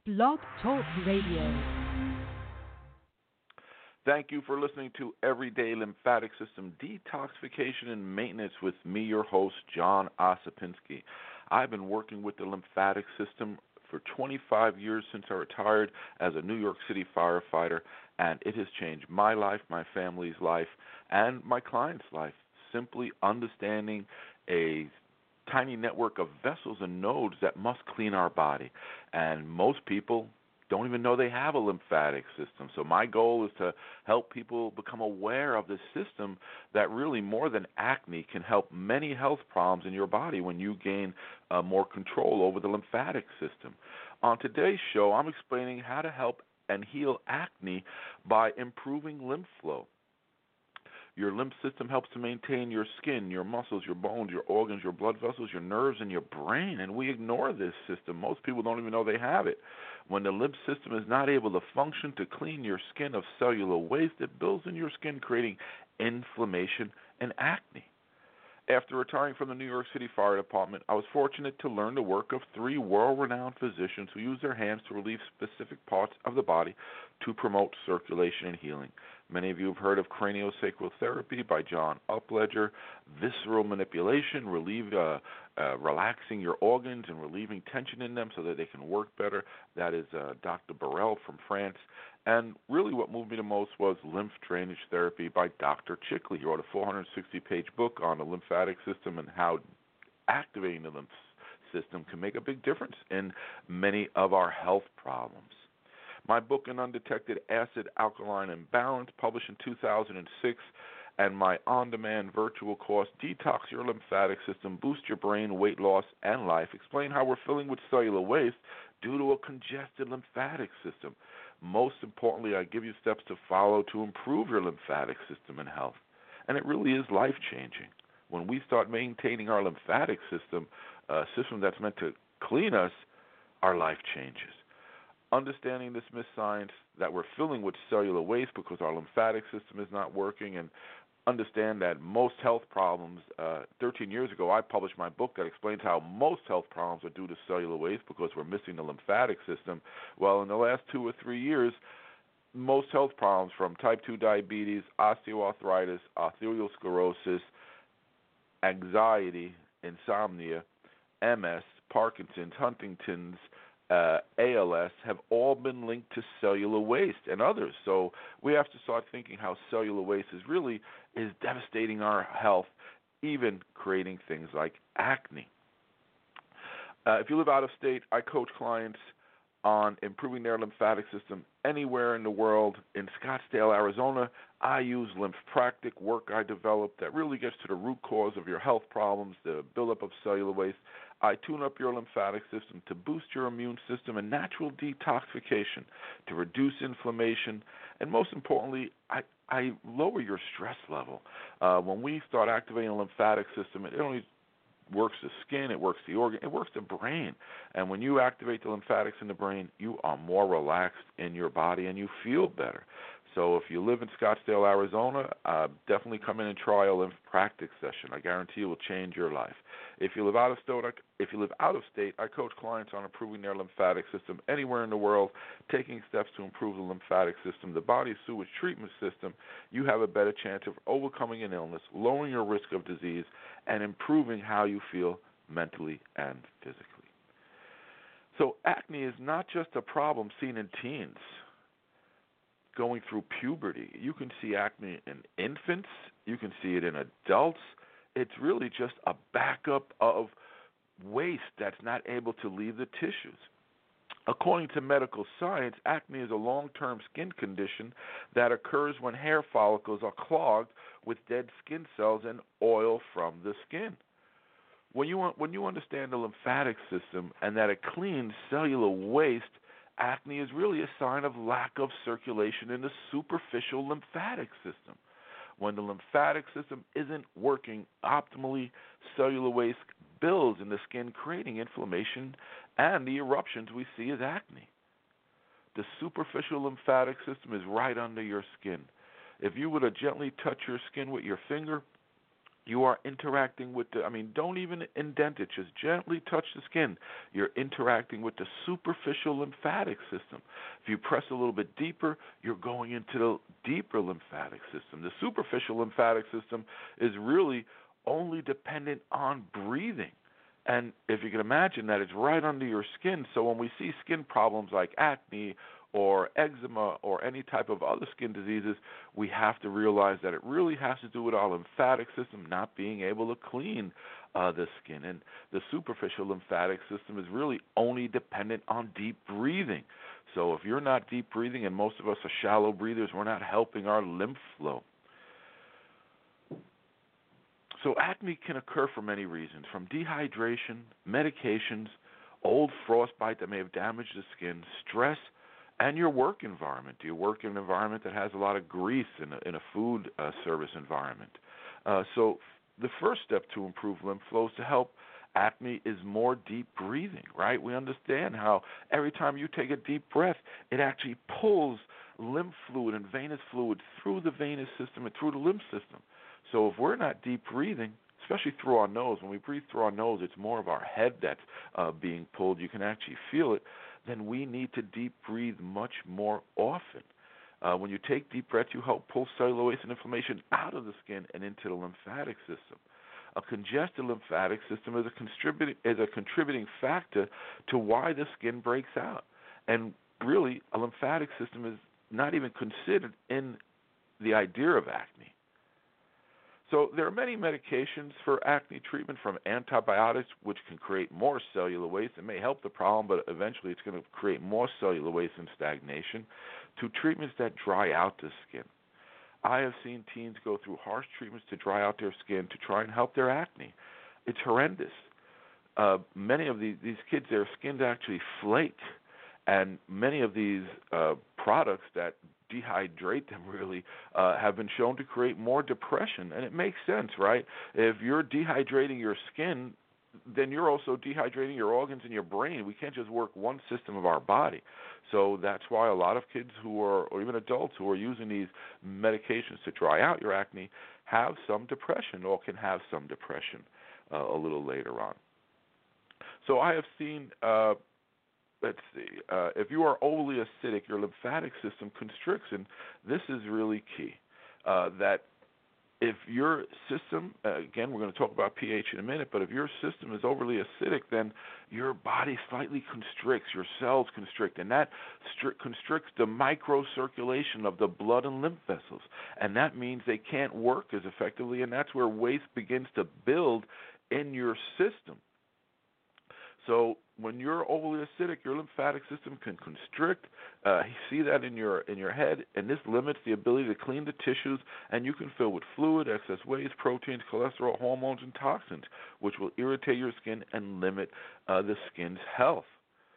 Blog Talk Radio. Thank you for listening to Everyday Lymphatic System Detoxification and Maintenance with me, your host, John Osipinski. I've been working with the lymphatic system for 25 years since I retired as a New York City firefighter, and it has changed my life, my family's life, and my clients' life. Simply understanding a tiny network of vessels and nodes that must clean our body. And most people don't even know they have a lymphatic system. So my goal is to help people become aware of this system that really, more than acne, can help many health problems in your body when you gain more control over the lymphatic system. On today's show, I'm explaining how to help and heal acne by improving lymph flow. Your lymph system helps to maintain your skin, your muscles, your bones, your organs, your blood vessels, your nerves, and your brain. And we ignore this system. Most people don't even know they have it. When the lymph system is not able to function to clean your skin of cellular waste, it builds in your skin, creating inflammation and acne. After retiring from the New York City Fire Department, I was fortunate to learn the work of three world-renowned physicians who use their hands to relieve specific parts of the body to promote circulation and healing. Many of you have heard of craniosacral therapy by John Upledger, visceral manipulation, relaxing your organs and relieving tension in them so that they can work better. That is Dr. Burrell from France. And really what moved me the most was lymph drainage therapy by Dr. Chickley. He wrote a 460-page book on the lymphatic system and how activating the lymph system can make a big difference in many of our health problems. My book, An Undetected Acid Alkaline Imbalance, published in 2006, and my on-demand virtual course, Detox Your Lymphatic System, Boost Your Brain, Weight Loss, and Life, explain how we're filling with cellular waste due to a congested lymphatic system. Most importantly, I give you steps to follow to improve your lymphatic system and health. And it really is life-changing. When we start maintaining our lymphatic system, a system that's meant to clean us, our life changes. Understanding this myth science that we're filling with cellular waste because our lymphatic system is not working, and understand that most health problems, 13 years ago I published my book that explains how most health problems are due to cellular waste because we're missing the lymphatic system. Well, in the last 2 or 3 years, most health problems from type 2 diabetes, osteoarthritis, arterial sclerosis, anxiety, insomnia, MS, Parkinson's, Huntington's, ALS have all been linked to cellular waste and others. So we have to start thinking how cellular waste is devastating our health, even creating things like acne. If you live out of state, I coach clients on improving their lymphatic system anywhere in the world. In Scottsdale, Arizona, I use Lymphpractic work I developed that really gets to the root cause of your health problems, the buildup of cellular waste. I tune up your lymphatic system to boost your immune system and natural detoxification, to reduce inflammation, and most importantly, I lower your stress level. When we start activating the lymphatic system, it only works the skin, it works the organ, it works the brain. And when you activate the lymphatics in the brain, you are more relaxed in your body and you feel better. So if you live in Scottsdale, Arizona, definitely come in and try a Lymphpractic session. I guarantee it will change your life. If you live out of state, I coach clients on improving their lymphatic system anywhere in the world, taking steps to improve the lymphatic system, the body's sewage treatment system. You have a better chance of overcoming an illness, lowering your risk of disease, and improving how you feel mentally and physically. So acne is not just a problem seen in teens going through puberty. You can see acne in infants. You can see it in adults. It's really just a backup of waste that's not able to leave the tissues. According to medical science, acne is a long-term skin condition that occurs when hair follicles are clogged with dead skin cells and oil from the skin. When you understand the lymphatic system and that it cleans cellular waste, acne is really a sign of lack of circulation in the superficial lymphatic system. When the lymphatic system isn't working optimally, cellular waste builds in the skin, creating inflammation and the eruptions we see as acne. The superficial lymphatic system is right under your skin. If you were to gently touch your skin with your finger, You are interacting with don't even indent it. Just gently touch the skin. You're interacting with the superficial lymphatic system. If you press a little bit deeper, you're going into the deeper lymphatic system. The superficial lymphatic system is really only dependent on breathing. And if you can imagine that, it's right under your skin. So when we see skin problems like acne or eczema or any type of other skin diseases, we have to realize that it really has to do with our lymphatic system not being able to clean the skin. And the superficial lymphatic system is really only dependent on deep breathing. So if you're not deep breathing, and most of us are shallow breathers, we're not helping our lymph flow. So acne can occur for many reasons, from dehydration, medications, old frostbite that may have damaged the skin, stress, and your work environment. Do you work in an environment that has a lot of grease in a food service environment? So the first step to improve lymph flow is to help acne is more deep breathing, right? We understand how every time you take a deep breath, it actually pulls lymph fluid and venous fluid through the venous system and through the lymph system. So if we're not deep breathing, especially through our nose, when we breathe through our nose, it's more of our head that's being pulled. You can actually feel it. Then we need to deep breathe much more often. When you take deep breaths, you help pull cellular waste and inflammation out of the skin and into the lymphatic system. A congested lymphatic system is a contributing factor to why the skin breaks out. And really, a lymphatic system is not even considered in the idea of acne. So there are many medications for acne treatment, from antibiotics, which can create more cellular waste. It may help the problem, but eventually it's going to create more cellular waste and stagnation, to treatments that dry out the skin. I have seen teens go through harsh treatments to dry out their skin to try and help their acne. It's horrendous. Many of these kids, their skins actually flake, and many of these products that dehydrate them really have been shown to create more depression. And it makes sense, right? If you're dehydrating your skin, then you're also dehydrating your organs and your brain. We can't just work one system of our body. So that's why a lot of kids or even adults who are using these medications to dry out your acne have some depression, or can have some depression a little later on. So I have seen let's see, if you are overly acidic, your lymphatic system constricts, and this is really key, that if your system, again, we're going to talk about pH in a minute, but if your system is overly acidic, then your body slightly constricts, your cells constrict, and that constricts the microcirculation of the blood and lymph vessels, and that means they can't work as effectively, and that's where waste begins to build in your system. So when you're overly acidic, your lymphatic system can constrict. You see that in your head, and this limits the ability to clean the tissues, and you can fill with fluid, excess waste, proteins, cholesterol, hormones, and toxins, which will irritate your skin and limit the skin's health.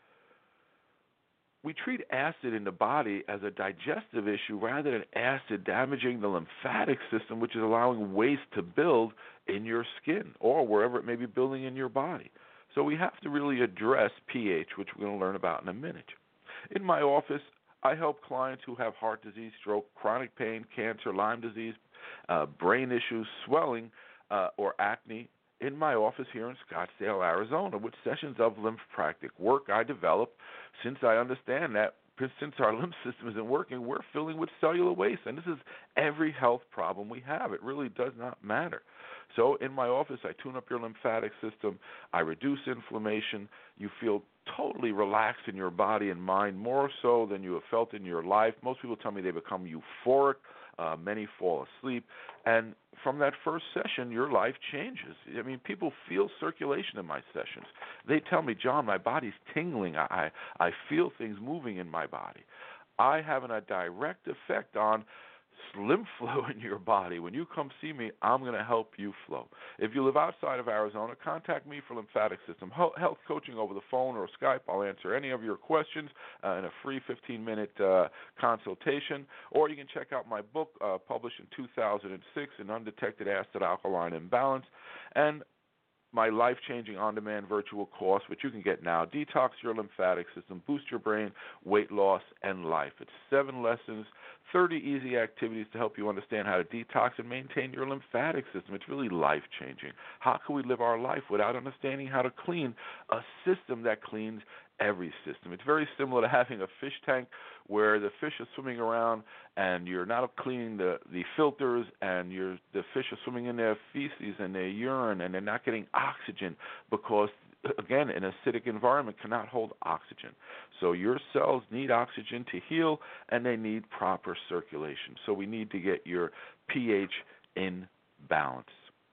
We treat acid in the body as a digestive issue rather than acid damaging the lymphatic system, which is allowing waste to build in your skin or wherever it may be building in your body. So we have to really address pH, which we're going to learn about in a minute. In my office, I help clients who have heart disease, stroke, chronic pain, cancer, Lyme disease, brain issues, swelling, or acne in my office here in Scottsdale, Arizona, with sessions of lymphatic work I develop, since I understand that since our lymph system isn't working, we're filling with cellular waste. And this is every health problem we have. It really does not matter. So in my office, I tune up your lymphatic system. I reduce inflammation. You feel totally relaxed in your body and mind, more so than you have felt in your life. Most people tell me they become euphoric. Many fall asleep. And from that first session, your life changes. I mean, people feel circulation in my sessions. They tell me, John, my body's tingling. I feel things moving in my body. I have a direct effect on lymph flow in your body. When you come see me, I'm going to help you flow. If you live outside of Arizona, contact me for lymphatic system health coaching over the phone or Skype. I'll answer any of your questions in a free 15-minute consultation. Or you can check out my book published in 2006, An Undetected Acid Alkaline Imbalance. And my life-changing on-demand virtual course, which you can get now, Detox Your Lymphatic System, Boost Your Brain, Weight Loss, and Life. It's 7 lessons, 30 easy activities to help you understand how to detox and maintain your lymphatic system. It's really life-changing. How can we live our life without understanding how to clean a system that cleans every system? It's very similar to having a fish tank where the fish are swimming around and you're not cleaning the filters, and the fish are swimming in their feces and their urine, and they're not getting oxygen because, again, an acidic environment cannot hold oxygen. So your cells need oxygen to heal, and they need proper circulation. So we need to get your pH in balance.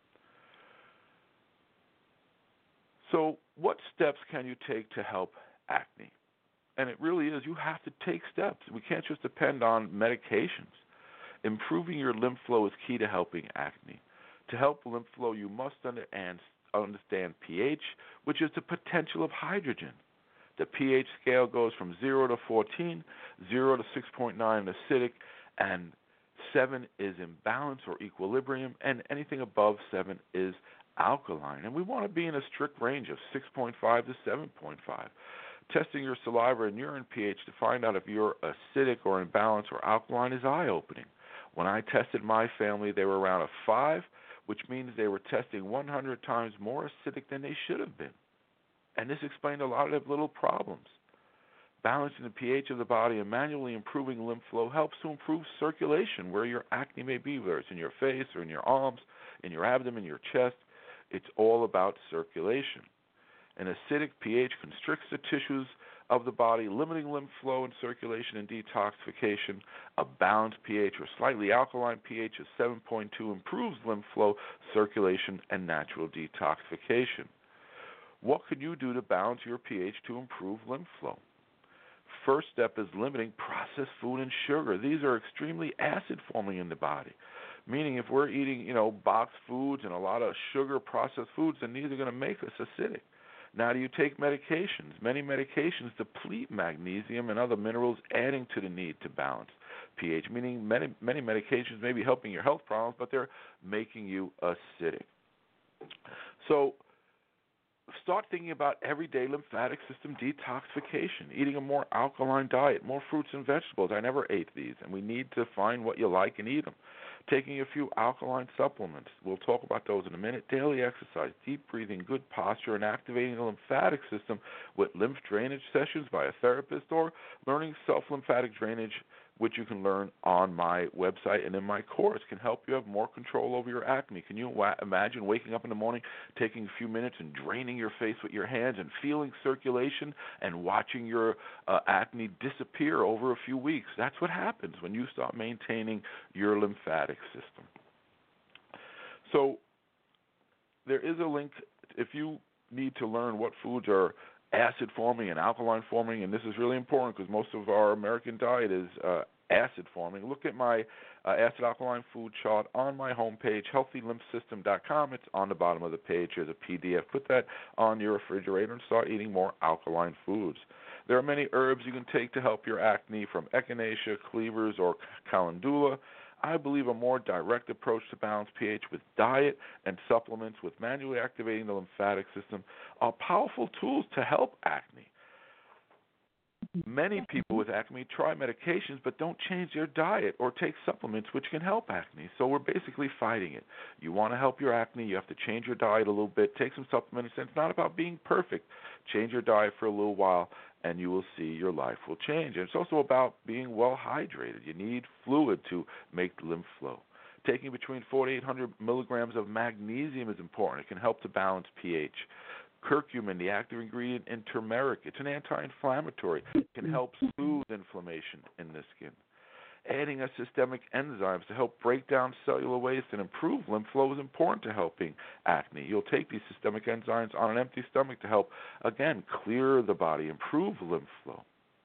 So what steps can you take to help acne? And it really is, you have to take steps. We can't just depend on medications. Improving your lymph flow is key to helping acne. To help lymph flow, you must understand pH, which is the potential of hydrogen. The pH scale goes from 0 to 14, 0 to 6.9 acidic, and 7 is in balance or equilibrium, and anything above 7 is alkaline. And we want to be in a strict range of 6.5 to 7.5. Testing your saliva and urine pH to find out if you're acidic or in balance or alkaline is eye-opening. When I tested my family, they were around a 5, which means they were testing 100 times more acidic than they should have been. And this explained a lot of their little problems. Balancing the pH of the body and manually improving lymph flow helps to improve circulation where your acne may be, whether it's in your face or in your arms, in your abdomen, your chest. It's all about circulation. An acidic pH constricts the tissues of the body, limiting lymph flow and circulation and detoxification. A balanced pH or slightly alkaline pH of 7.2 improves lymph flow, circulation, and natural detoxification. What can you do to balance your pH to improve lymph flow? First step is limiting processed food and sugar. These are extremely acid-forming in the body, meaning if we're eating, boxed foods and a lot of sugar processed foods, then these are going to make us acidic. Now, do you take medications? Many medications deplete magnesium and other minerals, adding to the need to balance pH, meaning many medications may be helping your health problems, but they're making you acidic. So start thinking about everyday lymphatic system detoxification, eating a more alkaline diet, more fruits and vegetables. I never ate these, and we need to find what you like and eat them. Taking a few alkaline supplements. We'll talk about those in a minute. Daily exercise, deep breathing, good posture, and activating the lymphatic system with lymph drainage sessions by a therapist, or learning self-lymphatic drainage, which you can learn on my website and in my course, can help you have more control over your acne. Can you imagine waking up in the morning, taking a few minutes and draining your face with your hands and feeling circulation and watching your acne disappear over a few weeks? That's what happens when you start maintaining your lymphatic system. So there is a link if you need to learn what foods are acid forming and alkaline forming, and this is really important because most of our American diet is acid forming. Look at my acid alkaline food chart on my homepage, healthylymphsystem.com. It's on the bottom of the page. There's a PDF. Put that on your refrigerator and start eating more alkaline foods. There are many herbs you can take to help your acne, from echinacea, cleavers, or calendula. I believe a more direct approach to balanced pH with diet and supplements with manually activating the lymphatic system are powerful tools to help acne. Many people with acne try medications but don't change their diet or take supplements which can help acne. So we're basically fighting it. You want to help your acne, you have to change your diet a little bit, take some supplements. And it's not about being perfect. Change your diet for a little while, and you will see your life will change. And it's also about being well hydrated. You need fluid to make lymph flow. Taking between 400 to 800 milligrams of magnesium is important. It can help to balance pH. Curcumin, the active ingredient in turmeric, it's an anti-inflammatory. It can help soothe inflammation in the skin. Adding a systemic enzymes to help break down cellular waste and improve lymph flow is important to helping acne. You'll take these systemic enzymes on an empty stomach to help, again, clear the body, improve lymph flow.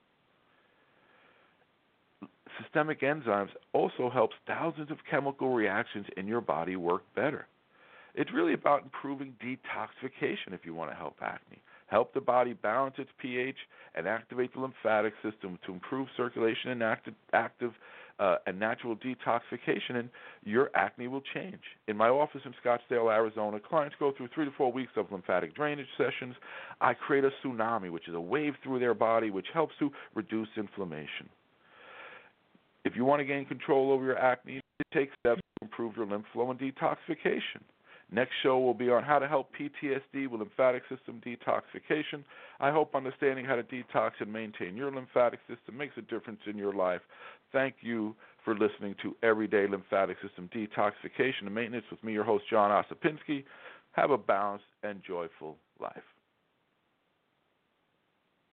Systemic enzymes also helps thousands of chemical reactions in your body work better. It's really about improving detoxification if you want to help acne. help the body balance its pH, and activate the lymphatic system to improve circulation and active and natural detoxification, and your acne will change. In my office in Scottsdale, Arizona, clients go through 3 to 4 weeks of lymphatic drainage sessions. I create a tsunami, which is a wave through their body, which helps to reduce inflammation. If you want to gain control over your acne, you take steps to improve your lymph flow and detoxification. Next show will be on how to help PTSD with lymphatic system detoxification. I hope understanding how to detox and maintain your lymphatic system makes a difference in your life. Thank you for listening to Everyday Lymphatic System Detoxification and Maintenance with me, your host, John Ossipinski. Have a balanced and joyful life.